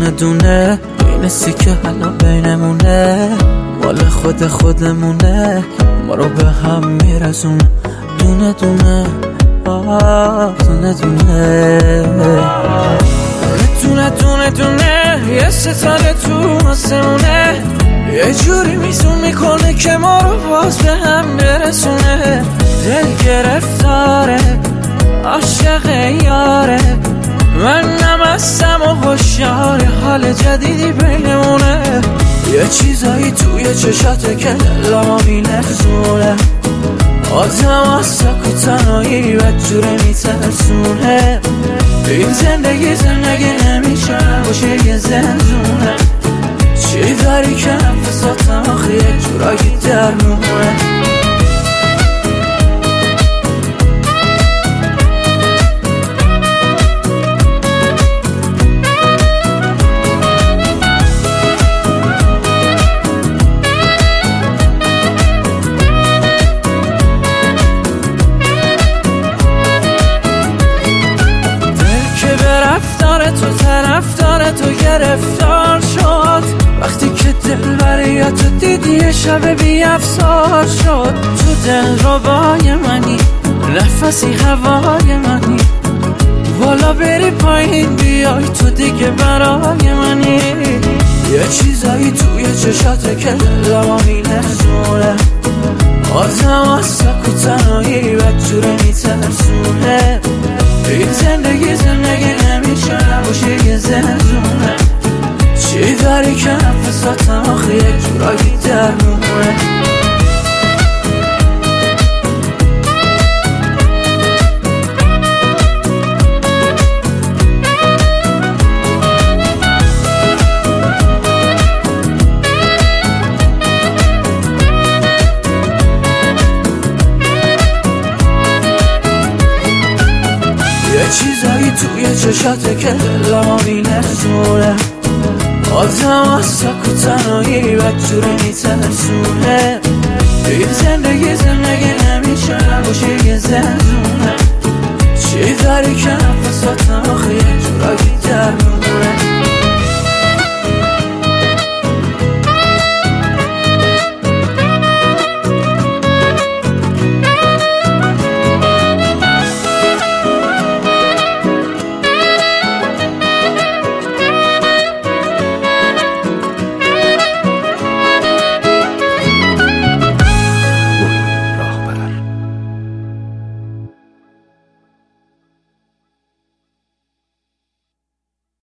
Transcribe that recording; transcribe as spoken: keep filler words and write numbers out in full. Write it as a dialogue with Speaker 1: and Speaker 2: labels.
Speaker 1: دونه دونه این سیکه حالا بینمونه، مال خود خودمونه، ما رو به هم میرسونه. دونه دونه آه دونه دونه دونه دونه دونه یه ستاره تو آسمونه، یه جوری میزون میکنه که ما رو باز به هم برسونه. دل گرفتاره عاشق یاره، من نمستم و هوشیار حال جدیدی بینمونه. یه چیزایی توی چشاته که دلمو میلرزونه، آدم از سک و تنهایی بدجوره میترسونه. این زندگی زندگی نمیشه باشه یه زندونه، چی داری که نفساتم آخه یک جورایی درمونه. تو طرفدار تو گرفتار شد، وقتی که دل برای تو دیدی یه شب بی افسار شد. تو دل ربای منی، نفسی هوای منی، بالا بری پایین بیای تو دیگه برای منی. یه چیزایی توی چشاته که دلمو میلرزونه، آدم از سک و تنهایی بدجوره میترسونه. این زندگی زندگی نمیشه نباشه یه زندونه، چی داری که نفساتم آخه یک جورایی درمونه. یه چیزایی توی چشاته که دلمو میلرزونه، آدم از سک و تنهایی بدجوره میترسونه. این زندگی زندگی نمیشه نباشه یه زندونه، چی داری که نفساتم